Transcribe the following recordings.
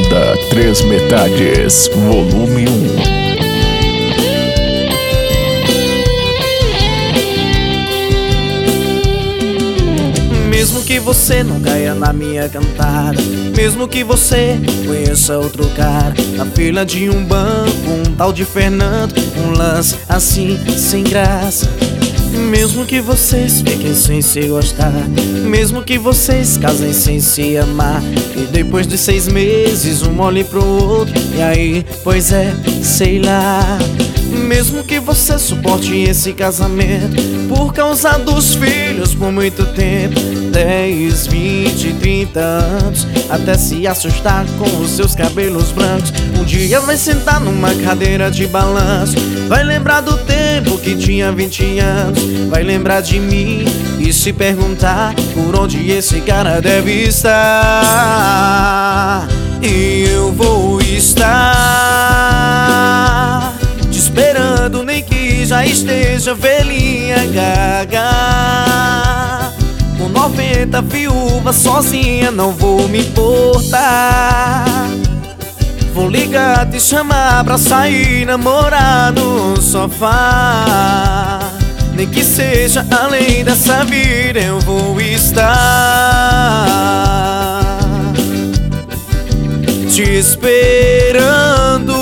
Banda Três Metades, Volume 1. Mesmo que você não caia na minha cantada, mesmo que você conheça outro cara na fila de um banco, um tal de Fernando, um lance assim, sem graça. Mesmo que vocês fiquem sem se gostar, mesmo que vocês casem sem se amar, e depois de 6 meses um olhe pro outro, e aí, pois é, sei lá. Mesmo que você suporte esse casamento por causa dos filhos por muito tempo, 10, 20, 30 anos, até se assustar com os seus cabelos brancos, um dia vai sentar numa cadeira de balanço, vai lembrar do tempo que tinha 20 anos, vai lembrar de mim e se perguntar por onde esse cara deve estar. E eu vou estar te esperando, nem que já esteja velhinha, gaga, com 90 viúvas sozinha, não vou me importar. Vou ligar, te chamar pra sair, namorar no sofá, nem que seja além dessa vida, eu vou estar te esperando.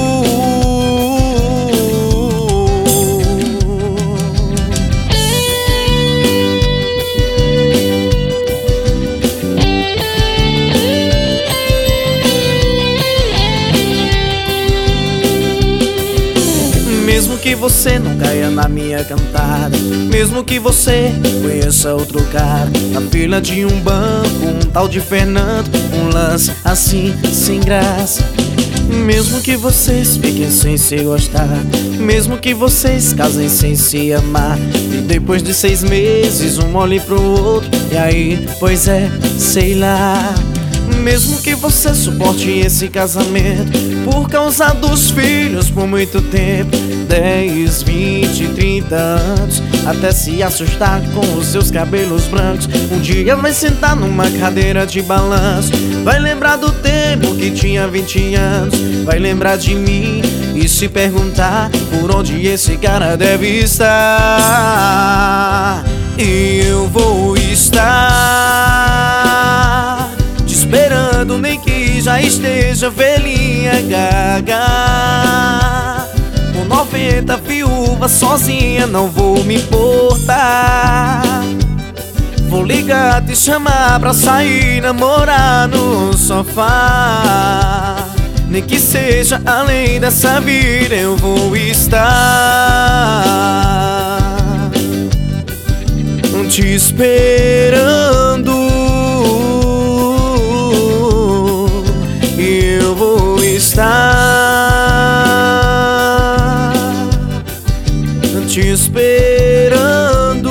Mesmo que você não caia na minha cantada, mesmo que você conheça outro cara na fila de um banco, um tal de Fernando, um lance assim, sem graça. Mesmo que vocês fiquem sem se gostar, mesmo que vocês casem sem se amar, e depois de 6 meses um olhe pro outro, e aí, pois é, sei lá. Mesmo que você suporte esse casamento por causa dos filhos por muito tempo, 10, 20, 30 anos, até se assustar com os seus cabelos brancos, um dia vai sentar numa cadeira de balanço, vai lembrar do tempo que tinha 20 anos, vai lembrar de mim e se perguntar por onde esse cara deve estar. E eu vou estar te esperando, nem que já esteja velhinha, gaga, com 90 viúvas sozinha, não vou me importar. Vou ligar, te chamar pra sair, namorar no sofá, nem que seja além dessa vida, eu vou estar te esperando. Eu vou estar te esperando.